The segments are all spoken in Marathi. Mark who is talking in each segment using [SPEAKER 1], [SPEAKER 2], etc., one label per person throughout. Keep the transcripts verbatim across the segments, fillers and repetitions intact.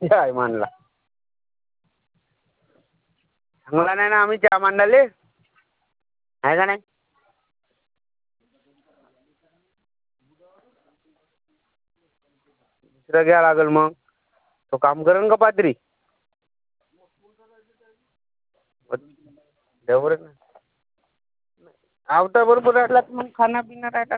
[SPEAKER 1] काय मानला चांगला नाही ना आम्ही चहा मांडाले आहे का नाही. दुसरं घ्या लागेल मग तो काम करेन का पात्री जवळ आवता बरोबर राहिला मग खाना पिना राहिला.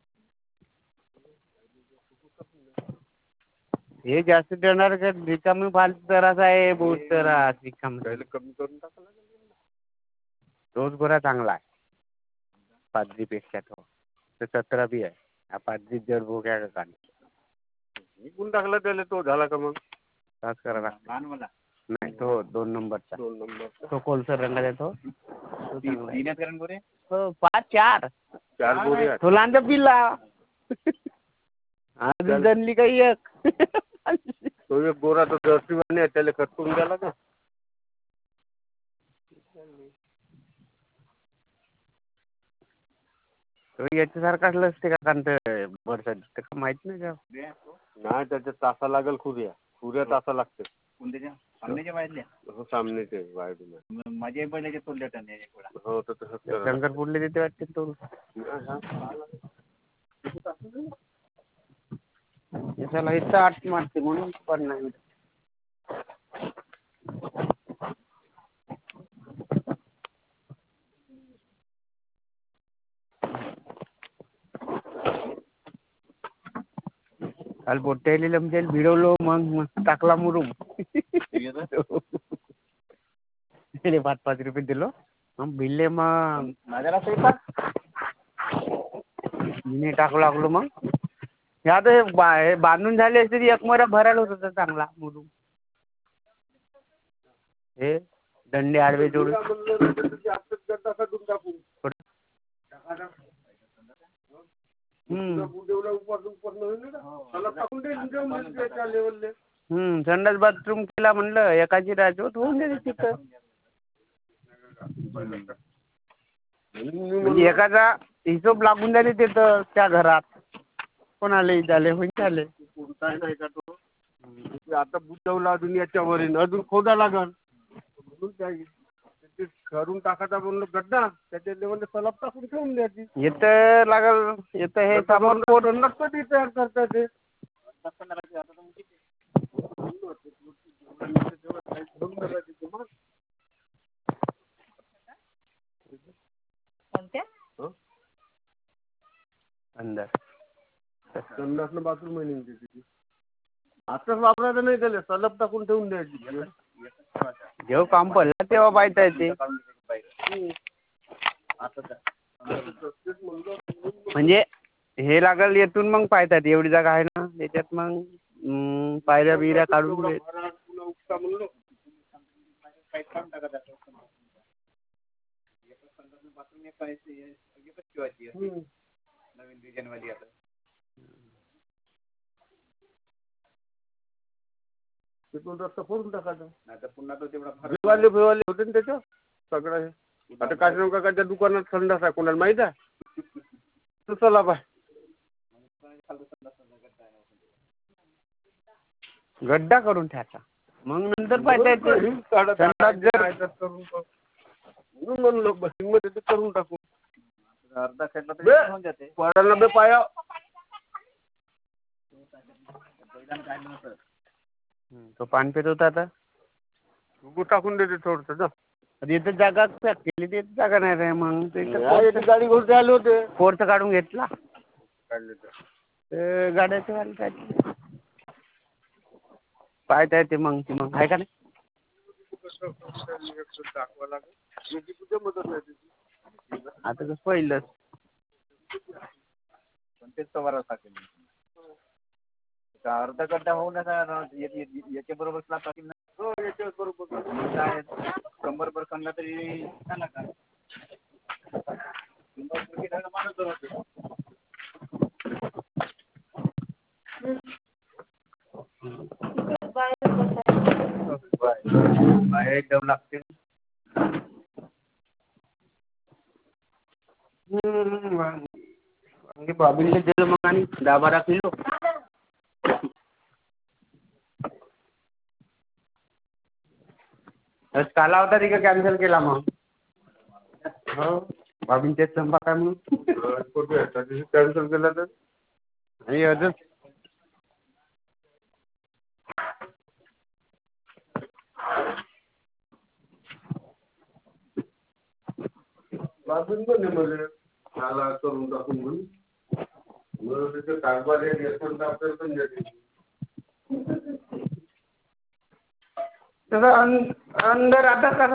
[SPEAKER 1] हे जास्त देणार का रिकामी फालतू तरास आहे बहुत तरास रिकाम कमी करून टाकला. रोज गोरा चांगला आहे पाथरीपेक्षा तो सतरा बी आहे पाथरी जर भोग्या का विकून टाकला त्याला तो झाला का मग तास करा लागला नाही तो दोन नंबरचा दोन नंबर तो कोलसर रंगाचा तो हो पाच चार चार बोरी तो लांजा पिल्ला अजून जनली काही एक तो एक गोरा तो जर्सीवाने त्याला कट करून द्याला का तो याच्यासारखाच असते का कारण ते वर्षात ते का माहित नाही का नाही त्याच्या तासा लागेल खुऱ्या खुऱ्या तासा लागते कोणत्याच्या सामनेच्या वायरल्या हो सामनेचे वायर माझ्या पहिल्याच्या तोडल्या त्यांनी हो तर तसंच शंकर पुढले देते वाटते तो याच्याला इथं आठ मारते म्हणून पण नाही काल पोट्ट्याला लमजेल भिडवलो मग मस्त टाकला मुरुम पाच पाच रुपये दिलो मग भिडले मग माझ्याला पैसा मी टाकू लागलो मग हे आता हे बा हे बांधून झाले तरी एक मरा भरायला होत होता चांगला मुरुम हे दंडे आडवे जोडून हम्म संडास बाथरूम केला म्हणलं एकाची राजवत होऊन गेली तिथं म्हणजे एकाचा हिशोब लागून झाले तिथं त्या घरात कोणाले झाले होईन झाले नाही का तो आता बुजवला अजून याच्यावरील अजून खोदा लागल करून टाकायचा म्हणून गड्डा त्याच्या लेवलला सलाब टाकून ठेवून द्यायची येतं लागल येतं हे सामान कधी तयार करता ते कोणत्या अंदर संडासनं बाथरूम आहे नेमकी तिथे आताच वापरायचं नाही त्याला सलब टाकून ठेवून द्यायची जेव्हा काम पडलं तेव्हा पाहता येते म्हणजे हे लागल येथून मग पाहतात एवढी जागा आहे ना त्याच्यात मग पायऱ्या बिऱ्या काढून नवीन डिझाइन वाली आता तिथून रस्ता फोडून टाकायचा नाही तर पुन्हा तो तेवढा भिवाले भिवाले होते ना त्याचं सगळं हे आता काशीराम काकाच्या दुकानात संडास आहे कोणाला माहित आहे तो चला बाय गड्डा करून ठेवायचा मग नंतर पाहिजे म्हणून लोक बसिंगमध्ये ते करून टाकू अर्धा खेळला तर पडायला बे पाया तो पान पेत होता आता टाकून देते थोडस ना इथे जागा केली ते जागा नाही रे मग गाडी घेऊन आले होते फोर्स काढून घेतला काढले तर गाड्याचे वाले काय पाहता येते मग ती मग आहे का नाही दाखवा लागेल मदत नाही आता कसं पहिलंच पण तेच सवारा टाकेल अर्धा गड्डा होऊन याच्या बरोबर हो याच्या बरोबर शंभर पर्सेंटला तरी झाला का बाहेर एकदम लागते बाबीला दिलं मग आणि दहा बारा किलो काला होता तिकडे कॅन्सल केला मग. हो बाबींच्या चंपा काय म्हणून कॅन्सल केला तर आणि अजून बाजून पण मध्ये मला करून टाकून म्हणून मला तिथे कागबार पण आपल्याला पण द्यायची त्याचा अंदर आता कसा